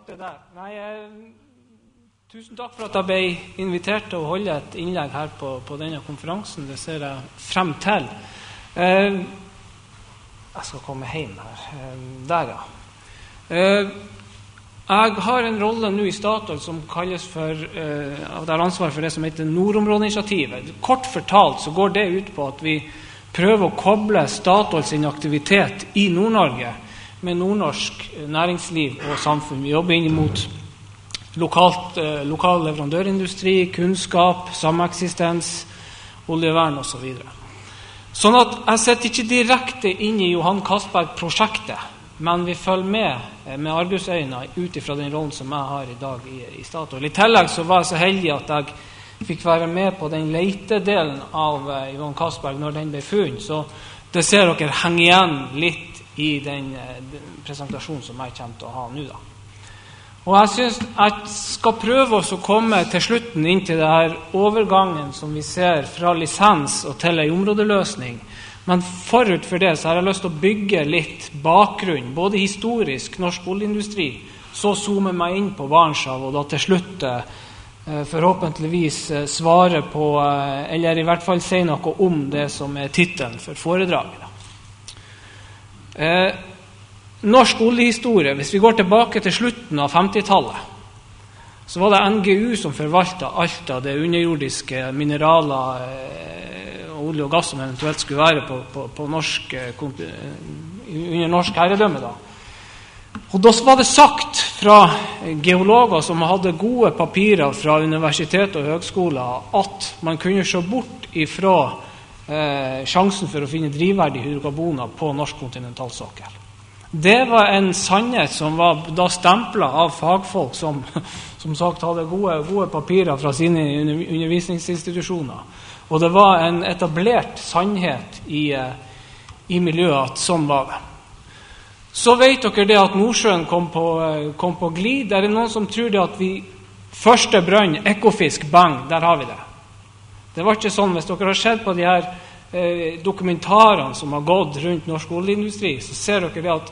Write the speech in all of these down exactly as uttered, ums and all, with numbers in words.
starte der. Nei, eh, tusen takk for at jeg ble invitert til å holde et innlegg her på, på denne konferansen. Det ser jeg frem til. Eh, jeg skal komme hjem her. Eh, der, ja. Eh, jeg har en rolle nå i Statoil som kalles for, eh, det er ansvar for det som heter Nordområdeinitiativet. Kort fortalt så går det ut på at vi prøver å koble Statoil sin aktivitet i Nord-Norge med nordnorsk næringsliv og samfunn. Vi jobber inn mot lokalt, eh, lokal leverandørindustri, kunnskap, sameksistens, oljevern og så videre. Sånn at jeg setter ikke direkte inn i Johan Castberg-prosjektet, men vi følger med med arbeidsøyne ut ifra den rollen som jeg har i dag i, i Statoil. I tillegg så var jeg så heldig at jeg fikk være med på den leitedelen av eh, Johan Castberg når den ble funnet, så det ser dere henger igjen litt i den, den presentasjonen som jeg kommer til å ha nå da. Og jeg synes jeg skal prøve å komme til slutten inn til det her overgangen som vi ser fra lisens og til en områdeløsning. Men forut for det så har jeg lyst til å bygge litt bakgrunn, både historisk, norsk oljeindustri, så zoomer meg inn på Barentshavet, og da til slutt eh, forhåpentligvis eh, svare på, eh, eller i hvert fall si noe om det som er titelen for foredraget. Eh, norsk oljehistorie, hvis vi går tilbake til slutten av femtitallet, så var det N G U som forvaltet alt av det underjordiske mineraler, eh, olje og gass som eventuelt skulle være på, på, på norsk, eh, under norsk herredømme da. Og da var det sagt fra geologer som hadde gode papirer fra universitet og høgskoler at man kunne se bort ifra Eh, sjansen for å finne drivverdige hydrokarboner på norsk kontinentalsokkel. Det var en sannhet som var da stemplet av fagfolk som, som sagt hadde gode, gode papirer fra sine undervisningsinstitusjoner. Og det var en etablert sannhet i, i miljøet at sånn var det. Så vet dere det at Nordsjøen kom på, kom på glid. Det er noen som tror det at vi første brønn, Ekofisk, bang, der har vi det. Det var ikke sånn, hvis dere har sett på de her eh, dokumentarene som har gått rundt norsk oljeindustri, så ser dere det at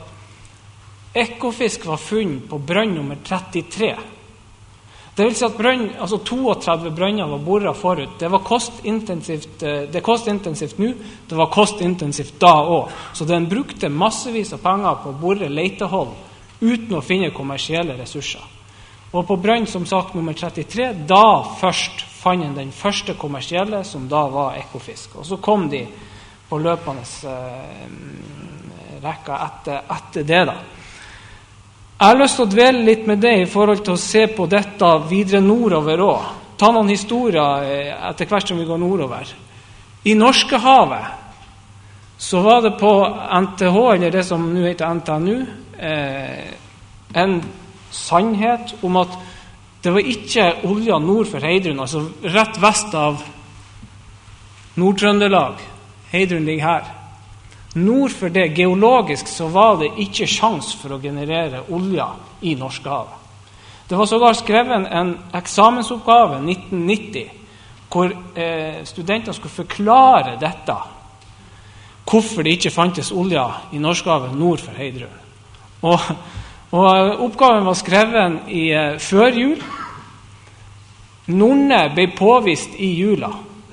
Ekofisk var funnet på brønn nummer trettitre. Det vil si at brønn, altså trettito brønner var boret forut. Det var kostintensivt, eh, det er kostintensivt nå, det var kostintensivt da også. Så den brukte massevis av penger på å bore leitehold uten å finne kommersielle ressurser. Og på brønn, som sagt, nummer trettitre, da først fant en den første kommersielle, som da var Ekofisk. Og så kom de på løpende eh, rekka etter, etter det da. Jeg har lyst til å dvele litt med det i forhold til å se på dette videre nordover også. Ta noen historier eh, etter hvert som vi går nordover. I Norskehavet så var det på N T H, eller det som nå heter N T N U, eh, en sannhet om at det var ikke olja nord for Heidrun, altså rett vest av Nord-Trøndelag. Heidrun ligger her. Nord for det, geologisk, så var det ikke sjans for å generere olja i Norskehavet. Det var sågar skrevet en eksamensoppgave nitten nitti, hvor eh, studenter skulle forklare dette, hvorfor det ikke fantes olja i Norskehavet nord for Heidrun. Og Og oppgaven var skrevet i uh, før jul. Norne ble påvist i jula.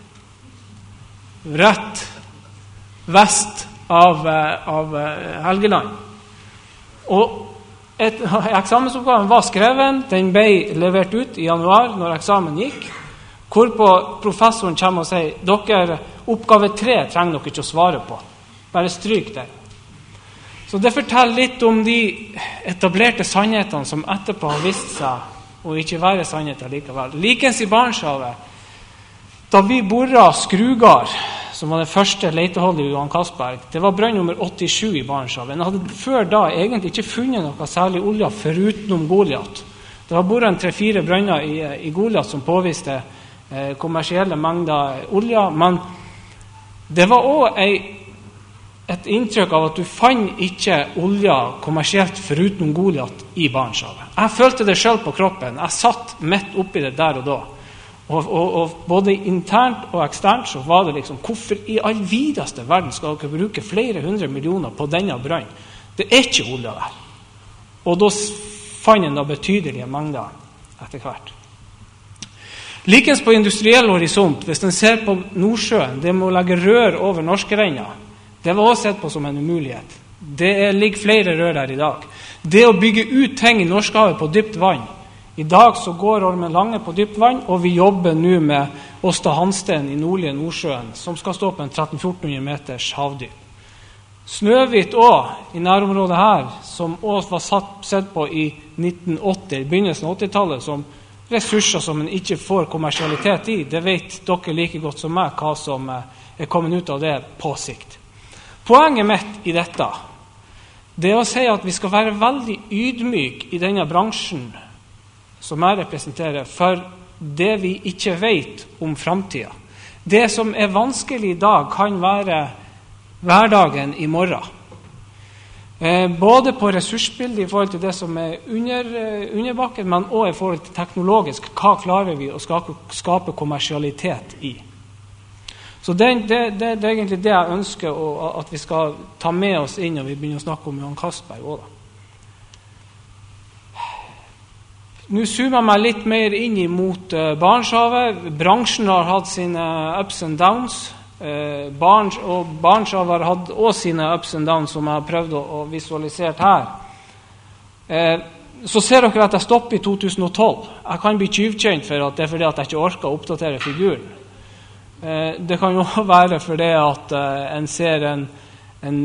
Rett vest av, uh, av uh, Helgeland. Og et, eksamensoppgaven var skrevet, den ble levert ut i januar når eksamen gikk, hvorpå professoren kommer og sier, dere, oppgave tre trenger dere ikke å svare på. Bare stryk det. Så det forteller litt om de etablerte sannhetene som etterpå har vist seg å ikke være sannheter likevel. Likens i Barentshavet, da vi boret Skrugard, som var det første leiteholdet i Johan Castberg, det var brønn nummer åttisju i Barentshavet. Den hadde før da egentlig ikke funnet noe særlig olje forutenom Goliat. Det var boret en tre-fire brønner i, i Goliat som påviste eh, kommersielle mengder olje, men det var også en et inntrykk av at du fant ikke olja kommersielt foruten Goliat i Barentshavet. Jeg følte det selv på kroppen. Jeg satt midt oppi det der og da. Og, og, og både internt og eksternt så var det liksom, hvorfor i all videste verden skal dere bruke flere hundre millioner på denne brønn? Det er ikke olja der. Og da fant en da betydelige mengder etter hvert. Likens på industriell horisont, hvis den ser på Nordsjøen, det må legge rør over Norskerenna, det var også sett på som en umulighet. Det er, ligger flere rør der i dag. Det å bygge ut ting i Norskehavet på dypt vann, i dag så går Ormen Lange på dypt vann, og vi jobber nå med Åsta Hansten i nordlige Nordsjøen, som skal stå på en tretten til fjorten hundre meters havdyp. Snøhvit også, i nærområdet her, som også var satt, sett på i nitten åtti, i begynnelsen av åttitallet, som ressurser som man ikke får kommersialitet i. Det vet dere like godt som meg hva som er kommet ut av det på sikt. Poenget mitt i dette, det er å si at vi skal være veldig ydmyk i denne bransjen som jeg representerer, for det vi ikke vet om fremtiden. Det som er vanskelig i dag kan være hverdagen i morgen. Eh, både på ressursbildet i forhold til det som er under, eh, under bakken, men også i forhold til teknologisk. Hva klarer vi å skape, skape kommersialitet i? Så det, det, det, det er egentlig det jeg ønsker å, at vi skal ta med oss inn når vi begynner å snakke om Johan Castberg også. Nå zoomer jeg meg litt mer inn mot uh, Barentshavet. Bransjen har hatt sine ups and downs. Eh, Barents, og Barentshavet har hatt også sine ups and downs som jeg har prøvd å, å visualisere her. Eh, så ser dere at jeg stopper i to tusen og tolv. Jeg kan bli tyvkjent for at det er fordi at jeg ikke orker å oppdatere figuren. Eh, det kan jo være fordi at eh, en ser en, en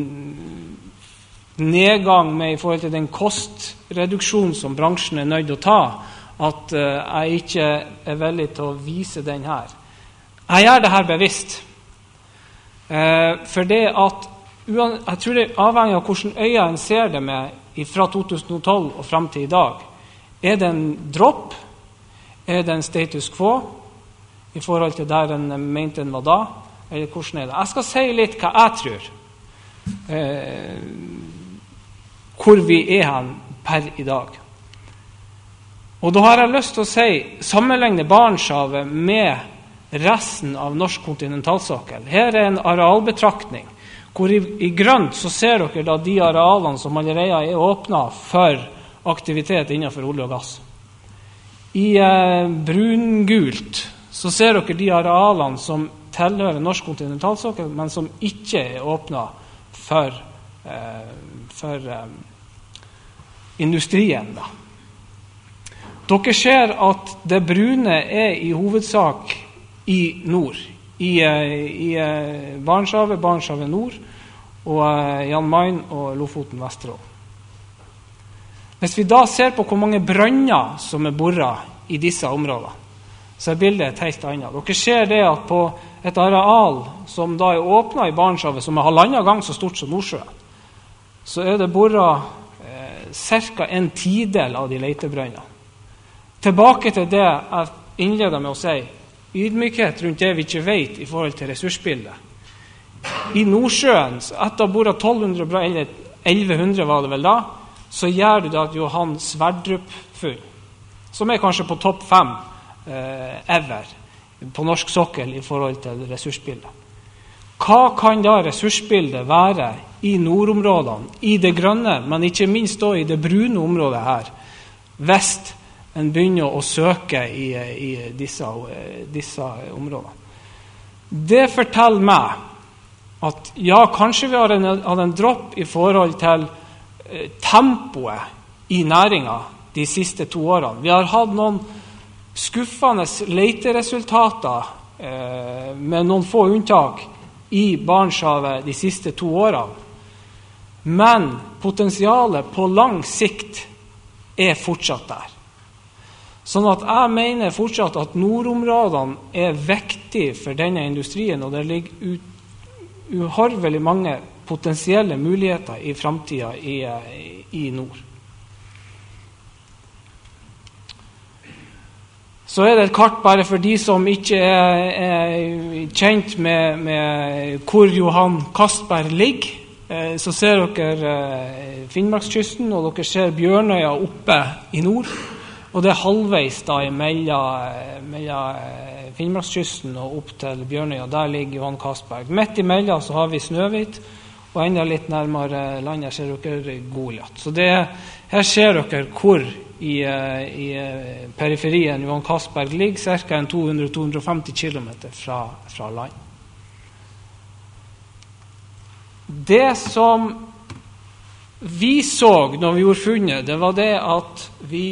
nedgang med i forhold til den kostreduksjon som bransjen er nødt til å ta, at eh, jeg ikke er villig til å vise den her. Jeg gjør det her bevisst. Eh, for det at jeg tror det er avhengig av hvordan øya en ser det med fra to tusen og tolv og frem til i dag. Er det en dropp? Er det en status quo i forhold til der en mente en var da? Eller hvordan er det? Jeg skal si litt hva jeg tror. Eh, hvor vi er hen per i dag. Og da har jeg lyst til å si, sammenligne Barentshavet med resten av norsk kontinentalsokkel. Her er en arealbetraktning, hvor i, i grønt så ser dere da de arealene som allerede er åpnet for aktivitet innenfor olje og gass. I eh, brungult så ser dere de arealene som tilhører norsk kontinentalsokkel, men som ikke er åpnet for, eh, for eh, industrien. Da. Dere ser at det brune er i hovedsak i nord, i, i Barentshavet, Barentshavet nord, og Jan Mayen og Lofoten Vesterålen. Hvis vi da ser på hvor mange brønner som er boret i disse områdene, så er bildet et helt annet. Dere ser det at på et areal som da er åpnet i Barentshavet, som er halvandet gang så stort som Nordsjøen, så er det boret eh, cirka en tidel av de leitebrønnene. Tilbake til det jeg innleder med å si, ydmykhet rundt det vi ikke vet i forhold til ressursbildet. I Nordsjøen, etter å ha boret tolv hundre bra, eller elleve hundre var det vel da, så gjør du det at Johan Sverdrup-funn, som er kanskje på topp fem eh, ever på norsk sokkel i forhold til ressursbildet. Hva kan da ressursbildet være i nordområdene, i det grønne, men ikke minst da i det brune området her, vest en begynner å søke i, i disse, disse områdene. Det forteller meg at ja, kanskje vi har en, har en dropp i forhold til eh, tempoet i næringen de siste to årene. Vi har hatt noen skuffende leiteresultater eh, med noen få unntak i Barentshavet de siste to årene. Men potensialet på lang sikt er fortsatt der. Sånn at jeg mener fortsatt at nordområdene er viktig for denne industrien, og det ligger uhorvelig mange potensielle muligheter i fremtiden i, i nord. Så er det et kart bare for de som ikke er, er kjent med, med hvor Johan Castberg ligger. Så ser dere Finnmarkskysten, og dere ser Bjørnøya oppe i nord. Og det er halvveis da mellom, mellom Finnmarkskysten og opp til Bjørnøya. Der ligger Johan Castberg. Midt imellom så har vi Snøhvit, og enda litt nærmere landet ser dere Goliat. Så det, her ser dere hvor i, i periferien Johan Castberg ligger ca. to hundre til to hundre og femti kilometer fra, fra land. Det som vi så når vi gjorde funnet, det var det at vi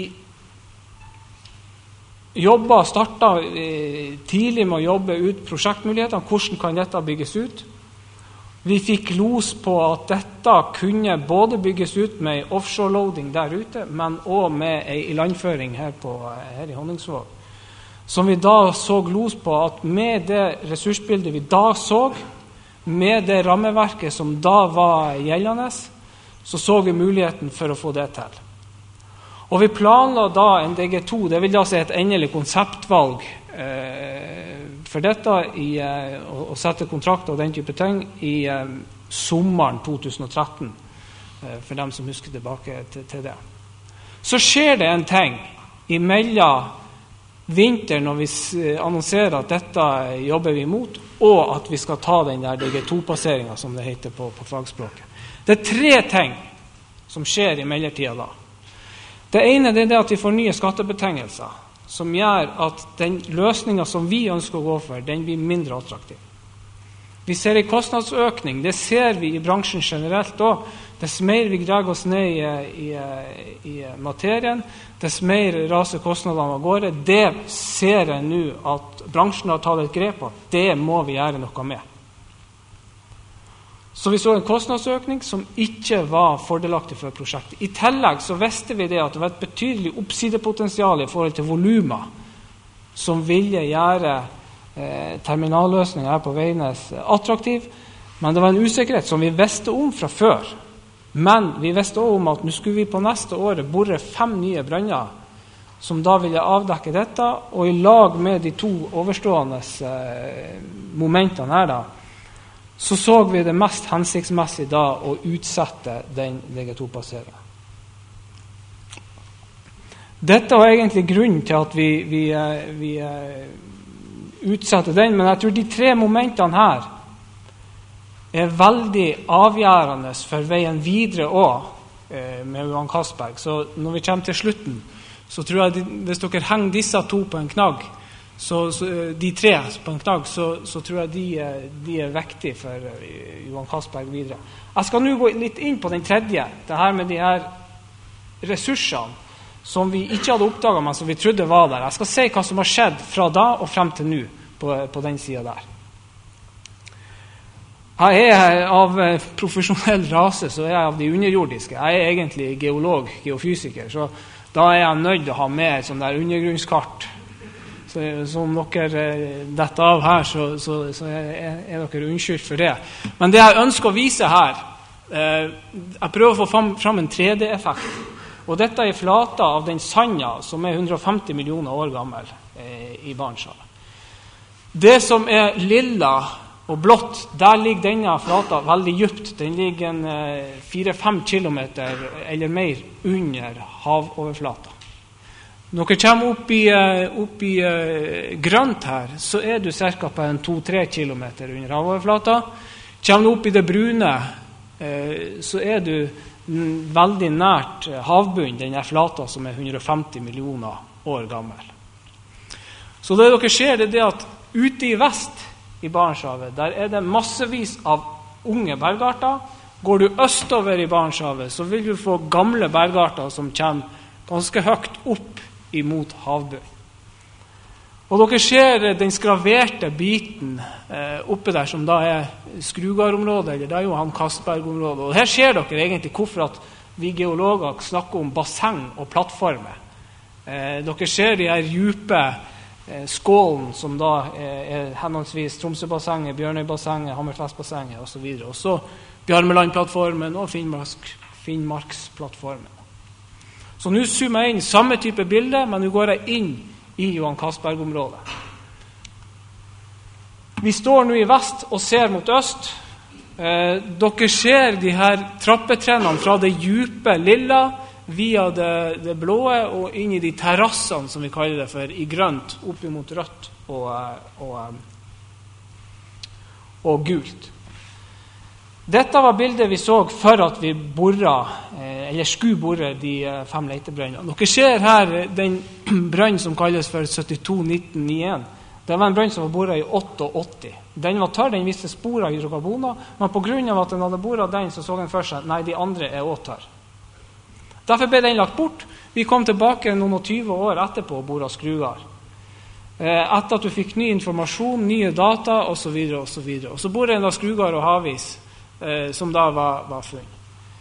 jobbet, startet eh, tidlig med å jobbe ut prosjektmulighetene, hvordan kan dette bygges ut. Vi fikk los på at dette kunne både bygges ut med offshore-loading der ute, men også med en ilandføring her, på, her i Honningsvåg. Som vi da så los på at med det ressursbildet vi da så, med det rammeverket som da var gjeldende, så så vi muligheten for å få det til. Og vi planla da en D G to, det vil da si et endelig konseptvalg eh, for dette, i, eh, å sette kontrakter og den type ting, i eh, sommeren to tusen og tretten, eh, for dem som husker tilbake til, til det. Så skjer det en ting imellom vinter når vi annonserer at dette jobber vi mot, og at vi skal ta den der D G to-passeringen, som det heter på, på fagspråket. Det er tre ting som skjer i mellomtida da. Det ene det er det at vi får nye skattebetingelser, som gjør at den løsningen som vi ønsker å gå for, den blir mindre attraktiv. Vi ser en kostnadsøkning, det ser vi i bransjen generelt også. Dess mer vi drar oss ned i, i, i materien, dess mer raser kostnadene av gårde. Det ser jeg nå at bransjen har tatt et grep på. Det må vi gjøre noe med. Så vi så en kostnadsøkning som ikke var fordelaktig for prosjektet. I tillegg så visste vi det at det var et betydelig oppsidepotensial i forhold til volumer som ville gjøre eh, terminalløsningen her på Veidnes attraktiv, men det var en usikkerhet som vi visste om fra før. Men vi visste også om at nå skulle vi på neste året bore fem nye brønner som da ville avdekke dette, og i lag med de to overstående eh, momentene her da, så så vi det mest hensiktsmessig da å utsette den D G to-passeringen. Dette var egentlig grunnen til at vi, vi, vi utsetter den, men jeg tror de tre momentene her er veldig avgjørende for veien videre også med Johan Castberg. Så når vi kommer til slutten, så tror jeg hvis dere henger disse to på en knagg, Så, så de tre på en knagg, så, så tror jeg de, de er viktige for Johan Castberg videre. Jeg skal nå gå litt inn på den tredje, det her med de her ressursene som vi ikke hadde oppdaget, men som vi trodde var der. Jeg skal si hva som har skjedd fra da og frem til nå på, på den siden der. Jeg er av profesjonell rase, så er jeg av de underjordiske. Jeg er egentlig geolog, geofysiker, så da er jeg nødt til å ha med et sånt der undergrunnskart. Så, så om dere detter av her, så, så, så er, er dere unnskyldt for det. Men det jeg ønsker å vise her, eh, jeg prøver å få fram, fram en tre D-effekt. Og dette er flata av den sanda, som er hundre og femti millioner år gammel eh, i Barentshavet. Det som er lilla og blått, der ligger denne flata veldig dypt. Den ligger en eh, fire til fem kilometer eller mer under havoverflata. Når dere kommer opp i, opp i uh, grønt her, så er du cirka på en to til tre kilometer under havoverflata. Kommer du opp i det brune, uh, så er du n- veldig nært havbunnen, denne flata som er hundre og femti millioner år gammel. Så det dere ser, det er det at ute i vest i Barentshavet, der er det massevis av unge bergarter. Går du østover i Barentshavet, så vil du få gamle bergarter som kommer ganske høyt opp imot havbunnen. Og dere ser den skraverte biten eh, oppe der, som da er Skrugard-området, eller det er jo han Castberg-området. Og her ser dere egentlig hvorfor at vi geologer snakker om basseng og plattformer. Eh, dere ser de her djupe eh, skålen, som da eh, er henholdsvis Tromsøbassenget, Bjørnøybassenget, Hammerfestbassenget og så videre. Og så Bjarmeland-plattformen og Finnmark, Finnmarksplattformen. Så nå zoomer jeg inn samme type bilde, men nå går jeg inn i Johan Castberg-området. Vi står nå i vest og ser mot øst. Eh, dere ser de her trappetrennene fra det djupe lilla via det, det blåe og inn i de terrassene, som vi kaller det for, i grønt, opp mot rødt og, og, og gult. Dette var bildet vi så for at vi borret, eller skulle borre de fem leitebrønnene. Dere ser her den brønn som kalles for syttito nitten nittien. Det var en brønn som var borret i åttiåtte. Den var tørr, den viste spor av hydrokarboner, men på grunn av at den hadde borret den, så så den for seg, nei, de andre er også tørr. Derfor ble den lagt bort. Vi kom tilbake noen og tyve år etterpå og borret skruer. Etter at du fikk ny informasjon, nye data, og så videre, og så videre. Og så borret en da skruer og havis, eh, som da var, var funnet.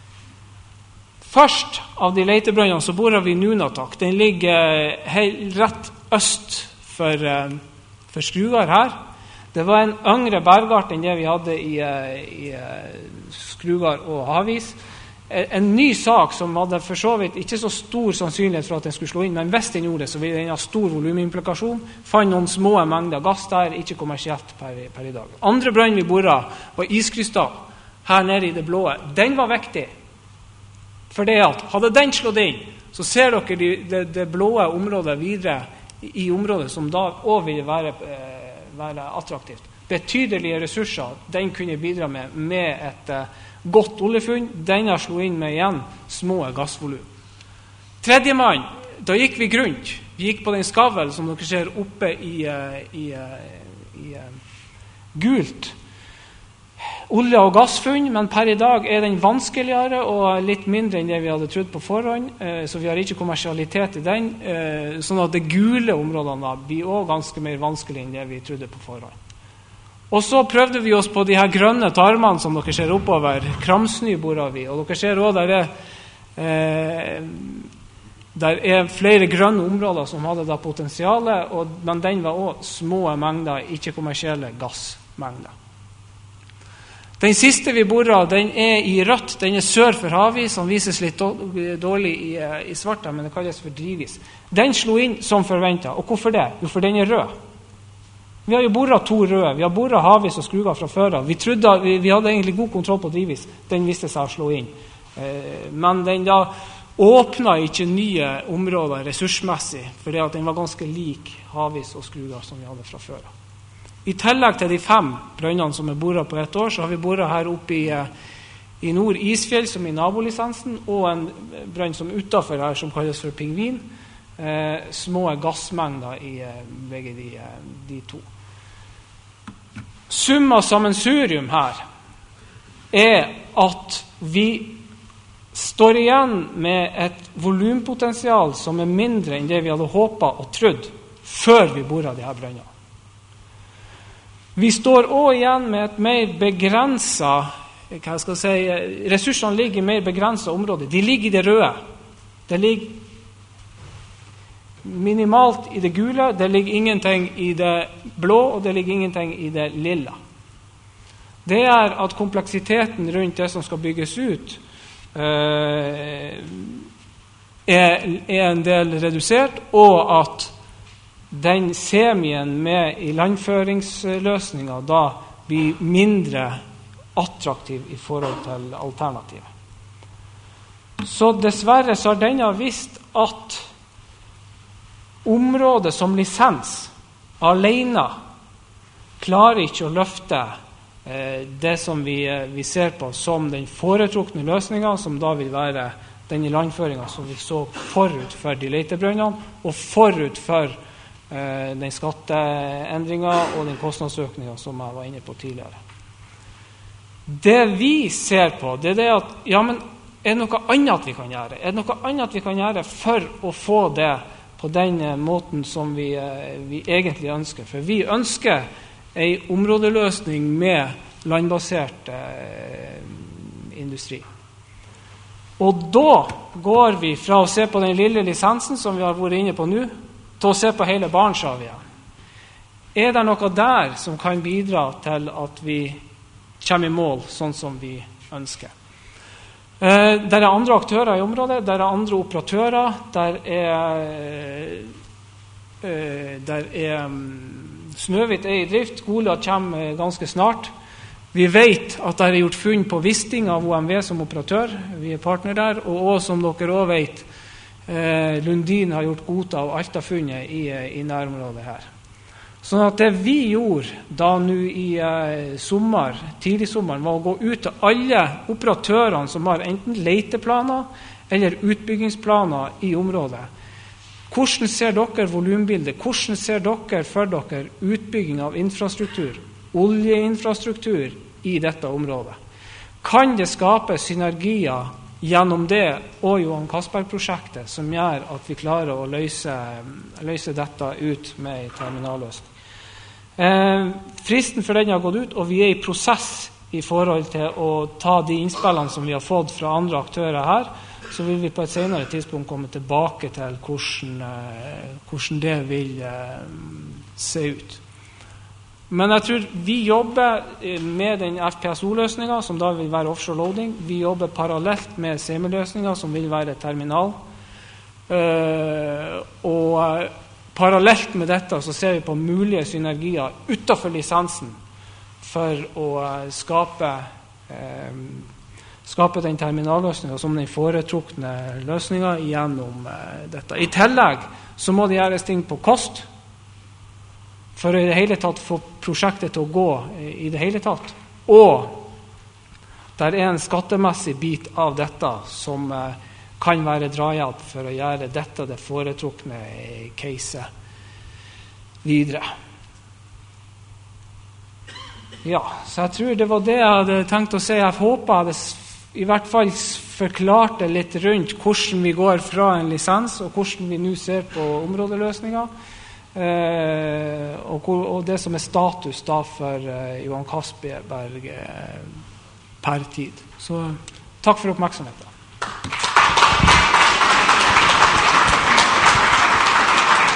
Først av de leitebrønnene så borret vi Nunatak. Den ligger helt rett øst for, eh, for skruer her. Det var en yngre bergart enn det vi hadde i, i, i skruer og havis. En ny sak som hadde for så vidt ikke så stor sannsynlighet for at den skulle slå inn, men hvis den gjorde det, så ville den ha stor volumimplikasjon. Fann noen små mengder gass der, ikke kommersielt per, per i dag. Andre brønn vi borret var iskrystall, her nede i det blå. Den var viktig, for det at hadde den slått inn, så ser dere det, det, det blå området videre i, i området som da også ville være, eh, være attraktivt. Betydelige ressurser den kunne bidra med, med et eh, godt oljefunn. Denne slo inn med igjen små gassvolum. Tredje mann, da gikk vi grunt. Vi gikk på den skavel som dere ser oppe i, i, i, i gult. Olje- og gassfunn, men per i dag er den vanskeligere og litt mindre enn det vi hadde trodd på forhånd, så vi har ikke kommersialitet i den, sånn at det gule områdene blir også ganske mer vanskelig enn det vi trodde på forhånd. Og så prøvde vi oss på de her grønne tarmene som dere ser oppover. Kramsny borret vi, og dere ser også der er, eh, der er flere grønne områder som hadde da potensialet, og, men den var også små mengder, ikke kommersielle gassmengder. Den siste vi borret, den er i rødt, den er sør for havis, som vises litt dårlig i, i svart, men det kalles for drivis. Den slo inn som forventet, og hvorfor det? Jo, for den er rød. Vi har jo borret to røde, vi har borret havis og skruger fra før av. Vi, trodde, vi, vi hadde egentlig god kontroll på drivis, den viste seg å slå inn. Eh, men den da åpnet ikke nye områder ressursmessig, fordi at den var ganske lik havis og skruger som vi hadde fra før av. I tillegg til de fem brønnene som er borret på ett år, så har vi borret her oppe i, i nord Isfjell, som i nabolisensen, og en brønn som utenfor her, som kalles for Pingvin. Eh, små gassmengder i eh, begge de, de to. Summa sammensurium her er at vi står igjen med et volumpotensial som er mindre enn det vi hadde håpet og trodd før vi borret de her brønnene. Vi står også igjen med et mer begrenset, hva skal jeg si, ressursene ligger i mer begrenset område. De ligger i det røde. Det ligger minimalt i det gule, det ligger ingenting i det blå, og det ligger ingenting i det lilla. Det er at kompleksiteten rundt det som skal bygges ut eh, er, er en del redusert, og at den semien med ilandføringsløsninger da blir mindre attraktiv i forhold til alternativet. Så dessverre så har denne visst at området som lisens alene klarer ikke å løfte eh, det som vi, vi ser på som den foretrukne løsningen, som da vil være den ilandføringen som vi så forut for de leitebrønnene, og forut for eh, den skatteendringen og den kostnadsøkningen som jeg var inne på tidligere. Det vi ser på, det er det at, ja, men er det noe annet vi kan gjøre? Er det noe annet vi kan gjøre for å få det på den måten som vi, vi egentlig ønsker? For vi ønsker en områdeløsning med landbasert eh, industri. Og da går vi fra å se på den lille lisensen som vi har vært inne på nå, til å se på hele Barentshavet igjen. Er det noe der som kan bidra til at vi kommer i mål sånn som vi ønsker? Eh, der er andre aktører i området, der er andre operatører, der er, eh, der er um, Snøhvit er i drift, Gola kommer ganske snart. Vi vet at det er gjort funn på Wisting av O M V som operatør, vi er partner der, og også, som dere også vet, eh, Lundin har gjort Gota og Alta-funnet i, i nærområdet her. Sånn at det vi gjorde da nå i eh, sommer, tidlig sommer, var å gå ut til alle operatørene som har enten leteplaner eller utbyggingsplaner i området. Hvordan ser dere volumbildet? Hvordan ser dere for dere utbygging av infrastruktur, oljeinfrastruktur i dette området? Kan det skape synergier gjennom det og Johan Castberg-prosjektet som gjør at vi klarer å løse, løse dette ut med en terminalløsning? Eh, fristen for den har gått ut, og vi er i prosess i forhold til å ta de innspillene som vi har fått fra andre aktører her. Så vil vi på et senere tidspunkt komme tilbake til hvordan, eh, hvordan det vil eh, se ut. Men jeg tror vi jobber med den F P S O-løsningen, som da vil være offshore loading. Vi jobber parallelt med S E M I-løsningen, som vil være terminal. Eh, og eh, parallelt med dette så ser vi på mulige synergier utenfor lisensen for å eh, skape eh, skape den terminalløsningen som den foretrukne løsningen gjennom eh, dette. I tillegg så må det gjøres ting på kost for i det hele tatt få prosjektet til å gå i, i det hele tatt. Og det er en skattemessig bit av dette som eh, kan være drahjelp for å gjøre dette det foretrukne caset videre. Ja, så jeg tror det var det jeg hadde tenkt å si. Jeg håper jeg hadde i hvert fall forklarte litt rundt hvordan vi går fra en lisens, og hvordan vi nå ser på områdeløsninger, eh, og, og det som er status da for eh, Johan Castberg eh, per tid. Så takk for oppmerksomheten.